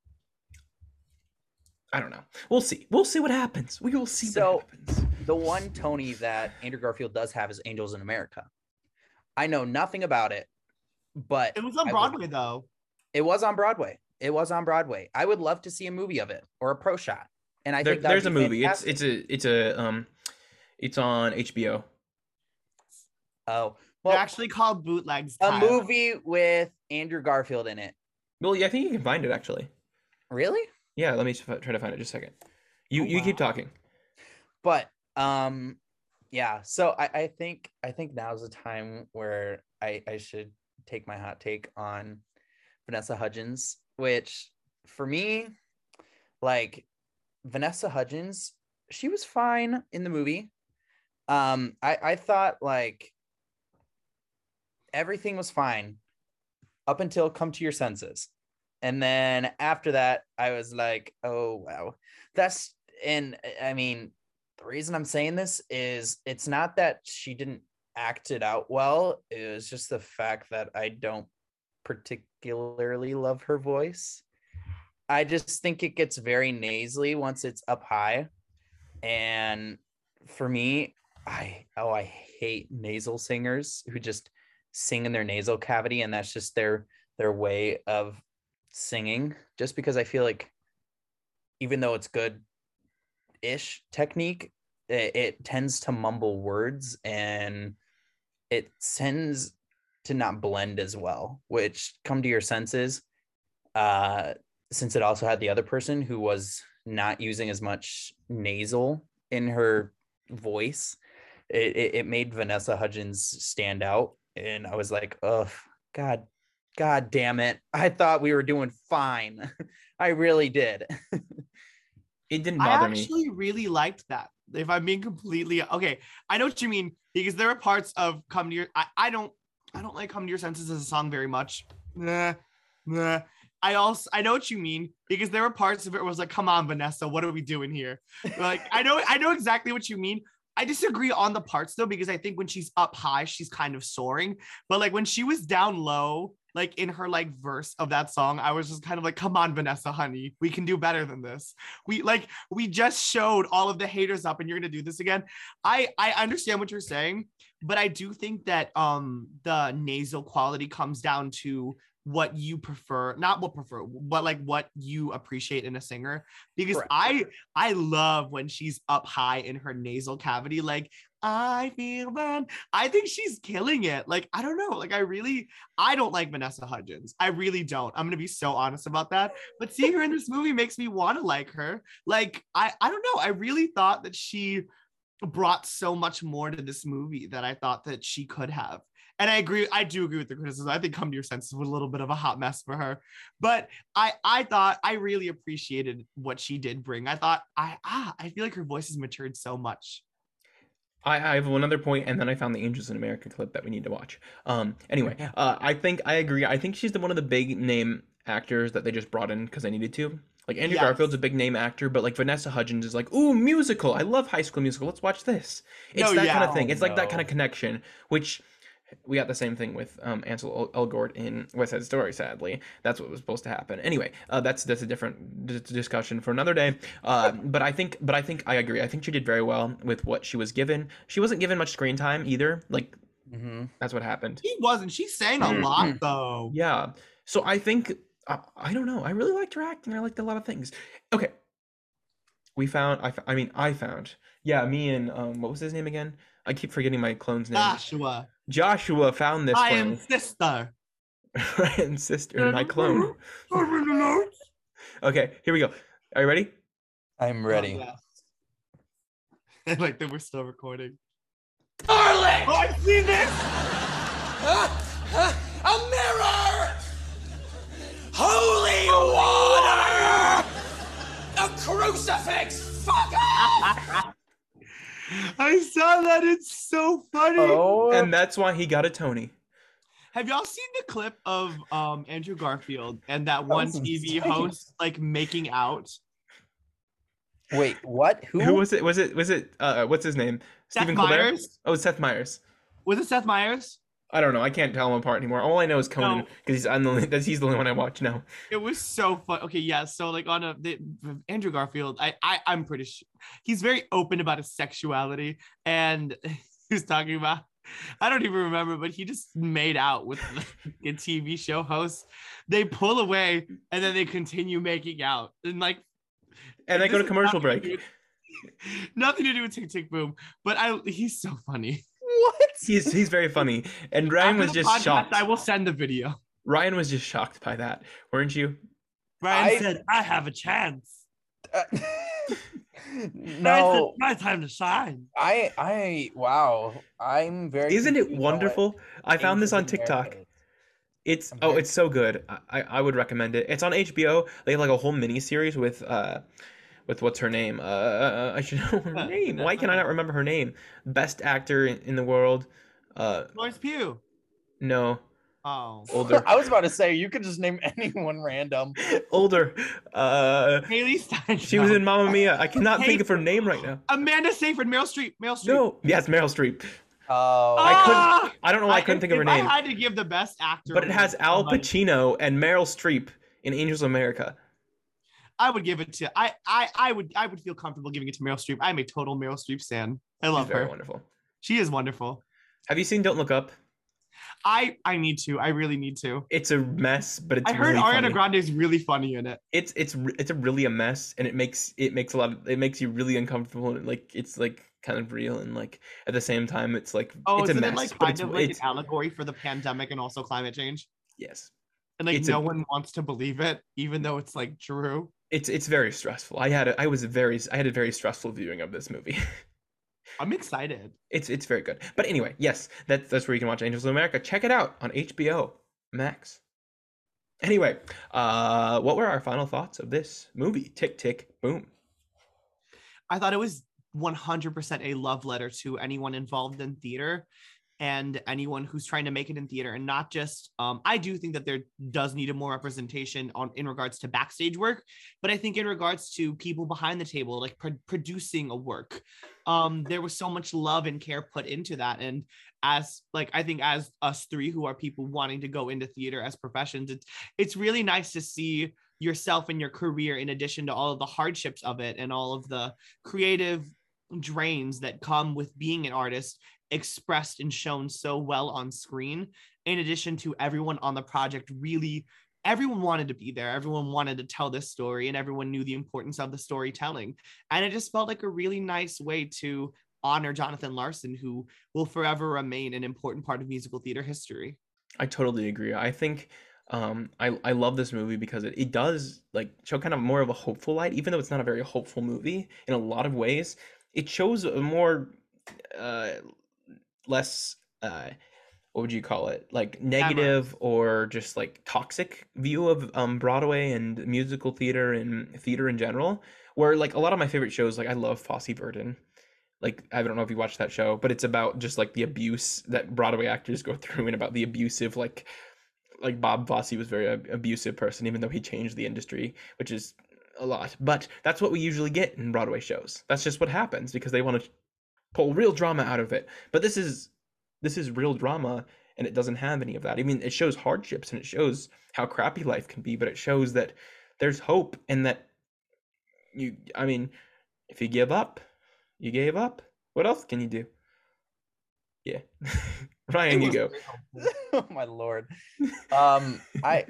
I don't know. We'll see. We'll see what happens. We will see what So happens. the one Tony that Andrew Garfield does have is Angels in America. I know nothing about it, but It was on I would. Broadway though. It was on Broadway. It was on Broadway. I would love to see a movie of it or a pro shot, and I think that would There's a be movie. fantastic. It's on HBO. Oh They're well, actually called bootlegs. a Tyler. movie with Andrew Garfield in it. Well, yeah, I think you can find it actually. Really? Yeah, let me try to find it just a second. You Oh, you keep wow. talking. But yeah. So I think now's the time where I should take my hot take on Vanessa Hudgens, which for me, like Vanessa Hudgens, she was fine in the movie. I thought like everything was fine up until Come to Your Senses. And then after that, I was like, oh wow. That's and I mean, the reason I'm saying this is it's not that she didn't act it out well. It was just the fact that I don't particularly love her voice. I just think it gets very nasally once it's up high. And for me, I hate nasal singers who just sing in their nasal cavity and that's just their way of singing. Just because I feel like even though it's good ish technique, it tends to mumble words and it tends to not blend as well, which Come to Your Senses, uh, since it also had the other person who was not using as much nasal in her voice, it made Vanessa Hudgens stand out. And I was like, oh, God, God damn it. I thought we were doing fine. I really did. It didn't I bother me. actually really liked that. If I'm being completely okay, I know what you mean because there are parts of Come to Your. I don't like Come to Your Senses as a song very much. Nah, nah. I know what you mean because there were parts of it where it was like, come on, Vanessa, what are we doing here? Like I know exactly what you mean. I disagree on the parts though, because I think when she's up high, she's kind of soaring. But like when she was down low, like in her like verse of that song, I was just kind of like, come on, Vanessa, honey, we can do better than this. We just showed all of the haters up and you're gonna do this again. I understand what you're saying, but I do think that the nasal quality comes down to what you prefer, not what prefer, but like what you appreciate in a singer. Because Correct. I love when she's up high in her nasal cavity, like I feel bad. I think she's killing it. Like, I don't know. Like, I don't like Vanessa Hudgens. I really don't. I'm gonna be so honest about that. But seeing her in this movie makes me want to like her. Like, I don't know. I really thought that she brought so much more to this movie that I thought that she could have. And I do agree with the criticism. I think Come to Your Senses was a little bit of a hot mess for her. But I thought I really appreciated what she did bring. I thought I feel like her voice has matured so much. I have one other point, and then I found the Angels in America clip that we need to watch. Anyway, I think I agree. I think she's one of the big name actors that they just brought in because they needed to. Like Andrew Yes. Garfield's a big name actor, but like Vanessa Hudgens is like, ooh, musical. I love High School Musical. Let's watch this. It's No, that yeah. kind of thing. Oh, It's like that no. kind of connection, which we got the same thing with Ansel Elgort in West Side Story. Sadly, that's what was supposed to happen. Anyway, that's a different discussion for another day. But I think I agree. I think she did very well with what she was given. She wasn't given much screen time either. Like Mhm. that's what happened. She wasn't. She sang a lot though. Yeah. So I think I don't know. I really liked her acting. I liked a lot of things. Okay. We found. I found. Yeah, me and what was his name again? I keep forgetting my clone's name. Joshua, Joshua found this I for am me. sister. Ryan sister, my clone. Okay, here we go. Are you ready? I'm ready. Oh, yes. Like that we're still recording. Darling! Oh, I've seen this. A mirror! Holy water! A crucifix! Fuck off! I saw that. It's so funny. Oh, And that's why he got a Tony. Have y'all seen the clip of Andrew Garfield and that one was TV insane. host like making out? wait, what? Who was it? Was it what's his name? Seth Stephen Colbert? Meyers? Oh, Seth Meyers. Was it Seth Meyers? I don't know. I can't tell them apart anymore. All I know is Conan No. because he's the only one I watch now. It was so fun. Okay, yeah. So like Andrew Garfield, I'm pretty sure he's very open about his sexuality, and he was talking about, I don't even remember, but he just made out with the TV show host. They pull away and then they continue making out, and like, And I go to this is commercial nothing to break. do- Nothing to do with Tick Tick Boom, but he's so funny. What? He's very funny. And Ryan After was the just podcast, shocked. I will send the video. Ryan was just shocked by that, weren't you? Ryan I- said, "I have a chance. No, my time to shine." wow. I'm very Isn't it confused on what wonderful? I found this on Angels in TikTok. America is. It's I'm oh, very- it's so good. I would recommend it. It's on HBO. They have like a whole mini series with what's her name? I should know her name. Why can I not remember her name? Best actor in the world. Florence Pugh. No, Oh. older, I was about to say you could just name anyone random. older. Haley Steinfeld. She was in Mamma Mia. I cannot Hey- think of her name right now. Amanda Seyfried, Meryl Streep. No, yes, Meryl Streep. Oh, I don't know why I couldn't think of her name. I had to give the best actor, But it has Al somebody, Pacino and Meryl Streep in Angels of America. I would give it to I would feel comfortable giving it to Meryl Streep. I'm a total Meryl Streep stan. I She's love very her. wonderful. She is wonderful. Have you seen Don't Look Up? I need to. I really need to. It's a mess, but it's I heard really Ariana funny. Grande is really funny in it. It's a really a mess, and it makes it makes you really uncomfortable, and like it's like kind of real, and like at the same time it's like Oh, it's a isn't mess, it like but kind of like an it's allegory for the pandemic and also climate change? yes, And like It's no a- one wants to believe it, even though it's like true. it's very stressful. I had a very stressful viewing of this movie. I'm excited. It's very good. But anyway, yes, that's where you can watch Angels of America. Check it out on HBO Max. Anyway, what were our final thoughts of this movie? Tick Tick Boom. I thought it was 100% a love letter to anyone involved in theater and anyone who's trying to make it in theater, and not just I do think that there does need a more representation in regards to backstage work, but I think in regards to people behind the table, like producing a work, there was so much love and care put into that. And as like I think as us three who are people wanting to go into theater as professions, it's really nice to see yourself and your career, in addition to all of the hardships of it and all of the creative drains that come with being an artist, expressed and shown so well on screen. In addition to everyone on the project, really everyone wanted to be there, everyone wanted to tell this story, and everyone knew the importance of the storytelling. And it just felt like a really nice way to honor Jonathan Larson, who will forever remain an important part of musical theater history. I totally agree. I think I love this movie because it does like show kind of more of a hopeful light, even though it's not a very hopeful movie in a lot of ways. It shows a more less what would you call it, like negative or just like toxic view of Broadway and musical theater and theater in general, where like a lot of my favorite shows, like I love Fosse Verdon. Like I don't know if you watched that show, but it's about just like the abuse that Broadway actors go through, and about the abusive like Bob Fosse was a very abusive person, even though he changed the industry, which is a lot. But that's what we usually get in Broadway shows. That's just what happens because they want to pull real drama out of it. But this is real drama, and it doesn't have any of that. I mean, it shows hardships and it shows how crappy life can be, but it shows that there's hope, and that I mean, if you give up, you gave up. What else can you do? Yeah. Ryan, you go. Oh my lord. I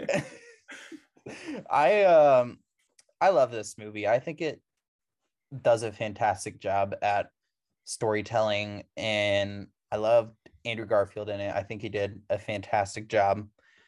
I love this movie. I think it does a fantastic job at storytelling, and I love Andrew Garfield in it. I think he did a fantastic job.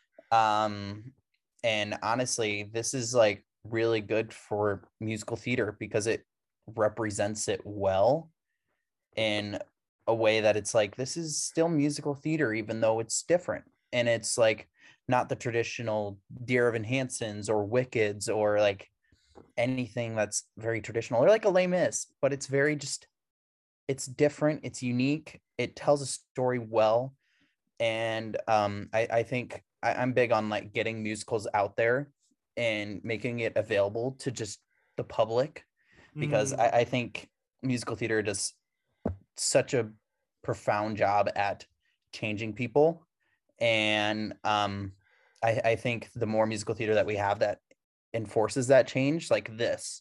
And honestly, this is like really good for musical theater because it represents it well in a way that it's like, this is still musical theater, even though it's different. And it's like not the traditional Dear Evan Hansen's or Wickeds or like anything that's very traditional, or like a Les Mis, but it's very just, it's different, it's unique, it tells a story well. And I think I'm big on like getting musicals out there and making it available to just the public, because I think musical theater does such a profound job at changing people. And I think the more musical theater that we have that enforces that change, like this,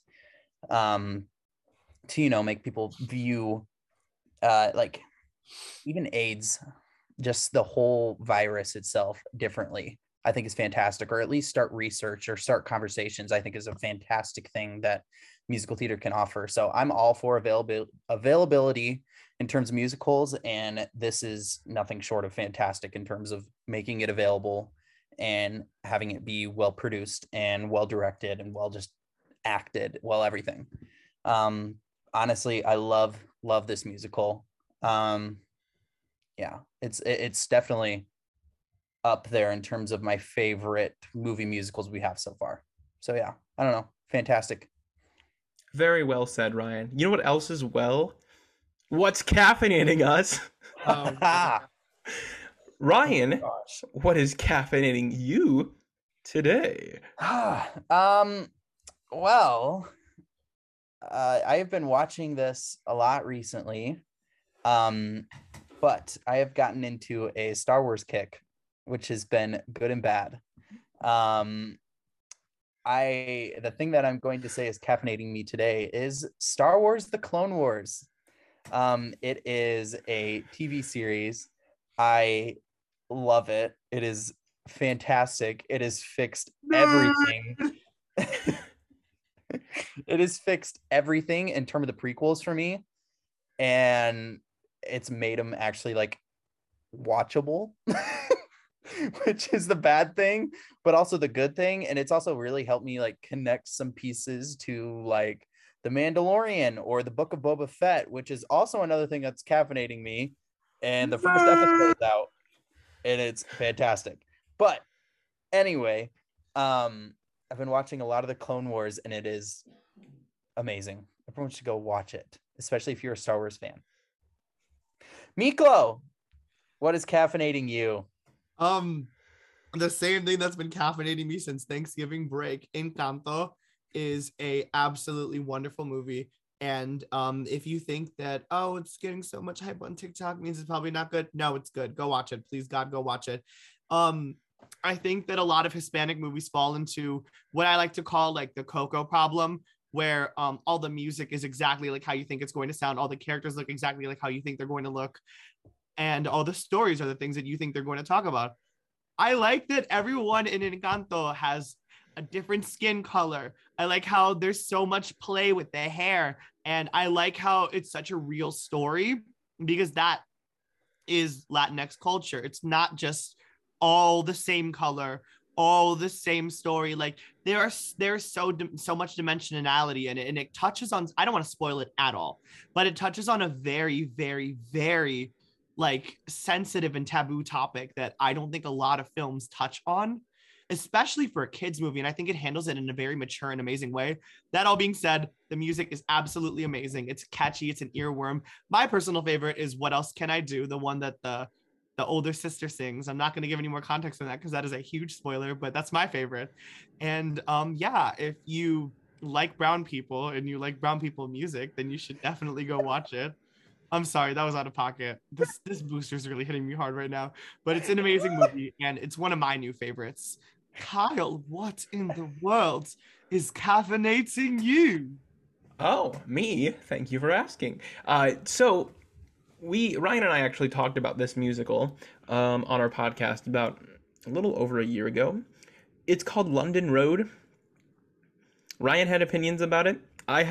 to make people view like even AIDS, just the whole virus itself differently, I think is fantastic. Or at least start research or start conversations, I think is a fantastic thing that musical theater can offer. So I'm all for availability in terms of musicals, and this is nothing short of fantastic in terms of making it available and having it be well produced and well directed and well just acted, well everything. um Honestly, I love this musical. Yeah, it's definitely up there in terms of my favorite movie musicals we have so far. So yeah, I don't know, fantastic. Very well said, Ryan. You know what else is well? What's caffeinating us? Oh, Oh Ryan, gosh. what is caffeinating you today? um well, I've been watching this a lot recently. um but I have gotten into a Star Wars kick, which has been good and bad. um the thing that I'm going to say is caffeinating me today is Star Wars The Clone Wars. It is a TV series. I love it. It is fantastic. It has fixed everything. It has fixed everything in terms of the prequels for me, and it's made them actually like watchable. Which is the bad thing, but also the good thing. And it's also really helped me like connect some pieces to like The Mandalorian or the Book of Boba Fett, which is also another thing that's caffeinating me. And the first episode is out, and it's fantastic. But anyway, I've been watching a lot of the Clone Wars, and it is amazing. Everyone should go watch it, especially if you're a Star Wars fan. Miklo, what is caffeinating you? Um, the same thing that's been caffeinating me since Thanksgiving break. Encanto is a absolutely wonderful movie. And if you think that, oh, it's getting so much hype on TikTok means it's probably not good, no, it's good. Go watch it. Please, God, go watch it. I think that a lot of Hispanic movies fall into what I like to call like the Coco problem, where all the music is exactly like how you think it's going to sound, all the characters look exactly like how you think they're going to look, and all the stories are the things that you think they're going to talk about. I like that everyone in Encanto has a different skin color. I like how there's so much play with their hair. And I like how it's such a real story, because that is Latinx culture. It's not just all the same color, all the same story. Like there's so much dimensionality in it, and it touches on, I don't want to spoil it at all, but it touches on a very, very, very like sensitive and taboo topic that I don't think a lot of films touch on, especially for a kids movie. And I think it handles it in a very mature and amazing way. That all being said, the music is absolutely amazing. It's catchy. It's an earworm. My personal favorite is What Else Can I Do? The one that the older sister sings. I'm not going to give any more context on that because that is a huge spoiler, but that's my favorite. And yeah, if you like brown people and you like brown people music, then you should definitely go watch it. I'm sorry, that was out of pocket. This booster is really hitting me hard right now, but it's an amazing movie and it's one of my new favorites. Kyle, what in the world is caffeinating you? Oh, me? Thank you for asking. So Ryan and I actually talked about this musical on our podcast about a little over a year ago. It's called London Road. Ryan had opinions about it.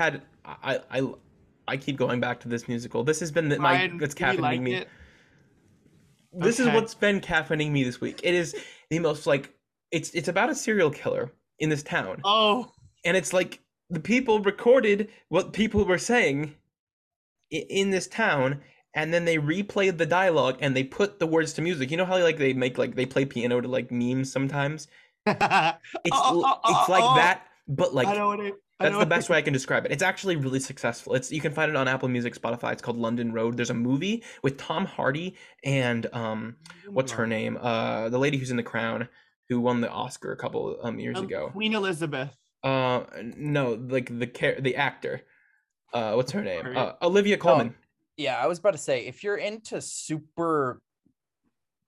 I keep going back to this musical. This has been Ryan, that's did you caffeinating like me. it? This is Okay. what's been caffeinating me this week. It is the most like it's about a serial killer in this town. Oh, And it's like the people recorded what people were saying in this town, and then they replayed the dialogue and they put the words to music. You know how like they make like they play piano to like memes sometimes? It's like that, but like I know what it. I that's know the what best it- way I can describe it. It's actually really successful. You can find it on Apple Music, Spotify. It's called London Road. There's a movie with Tom Hardy and what's her name? The lady who's in The Crown, who won the Oscar a couple years ago. Queen Elizabeth. No, like the actor. What's her name? Sorry. Olivia Colman. Yeah, I was about to say, if you're into super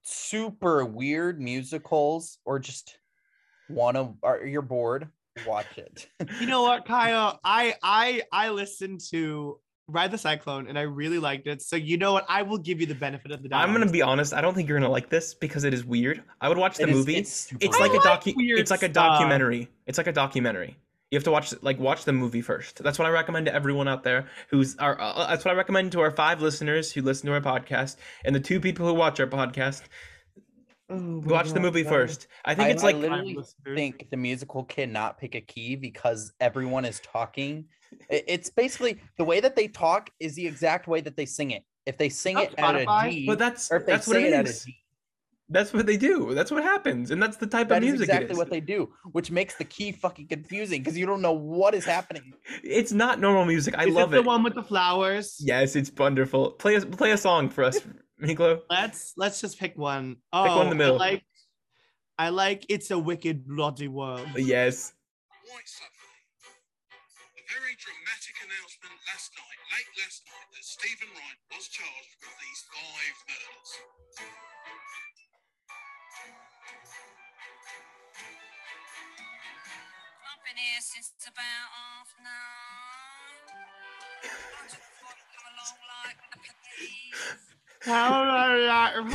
super weird musicals or just or you're bored, watch it. You know what, Kyle? I listened to Ride the Cyclone and I really liked it. So you know what? I will give you the benefit of the doubt. I'm gonna be honest. I don't think you're gonna like this because it is weird. I would watch the movie. It's super It's weird. like a weird It's like a stuff. documentary. It's like a documentary. You have to watch the movie first. That's what I recommend to everyone out there who's our. That's what I recommend to our 5 listeners who listen to our podcast and the 2 people who watch our podcast. Watch the movie first. I think it's I like literally listeners. think the musical cannot pick a key because everyone is talking. It's basically the way that they talk is the exact way that they sing it. If they sing Not it at a Spotify, G, but that's or if they what say it it at a is. D, That's what they do. That's what happens, and that's the type that of is music exactly it is. what they do, which makes the key fucking confusing because you don't know what is happening. It's not normal music. I Is love it it. the one with the flowers? Yes, it's wonderful. Play a song for us, Miklo. Let's just pick one. Oh, Pick one in the middle. I like It's a Wicked Bloody World. Yes. Quite suddenly, a very dramatic announcement late last night, that Stephen Wright was charged with these 5 murders. I've been here since about half 9. I just thought I'd come along like the police. How do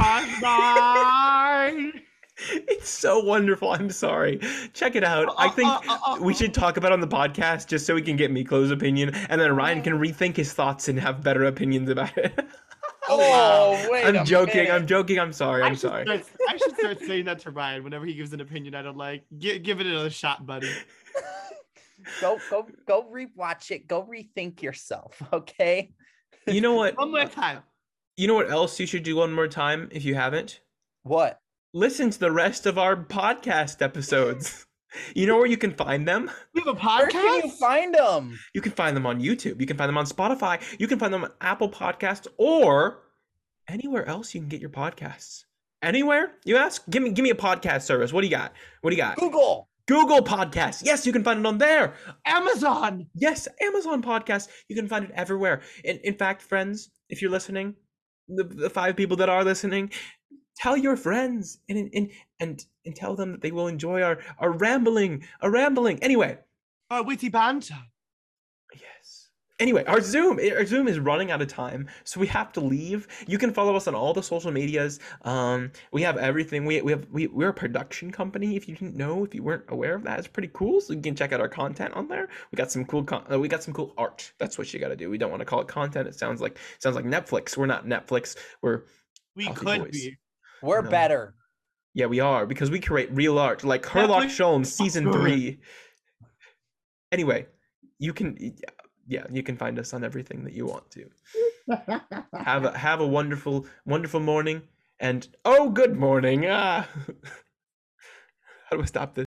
I like my It's so wonderful. I'm sorry. Check it out. I think we should talk about it on the podcast just so we can get Miklo's opinion, and then Ryan can rethink his thoughts and have better opinions about it. Oh, wait! I'm joking. I'm joking. I'm sorry. I'm I should sorry. I should start saying that to Ryan whenever he gives an opinion I don't like. Give it another shot, buddy. Go rewatch it. Go rethink yourself. Okay. You know what? One more time. You know what else you should do one more time if you haven't? What? Listen to the rest of our podcast episodes. You know where you can find them? We have a Where can you podcast. find them? You can find them on YouTube. You can find them on Spotify. You can find them on Apple Podcasts or anywhere else you can get your podcasts. Anywhere? You ask? Give me a podcast service. What do you got? What do you got? Google. Google Podcasts. Yes, you can find it on there. Amazon. Yes, Amazon Podcasts. You can find it everywhere. In fact, friends, if you're listening, the 5 people that are listening, tell your friends and tell them that they will enjoy our rambling. Anyway. Our witty banter. Yes. Anyway, our Zoom is running out of time, so we have to leave. You can follow us on all the social medias. We have everything. We're a production company. If you didn't know, if you weren't aware of that, it's pretty cool. So you can check out our content on there. We got some cool cool art. That's what you got to do. We don't want to call it content. It sounds like Netflix. We're not Netflix. We're We Coffee could Boys. be. We're No. better. Yeah, we are, because we create real art, like Herlock Netflix? Sholmes season Good. 3. Anyway, you can find us on everything that you want to. Have a wonderful morning, and good morning. How do I stop this?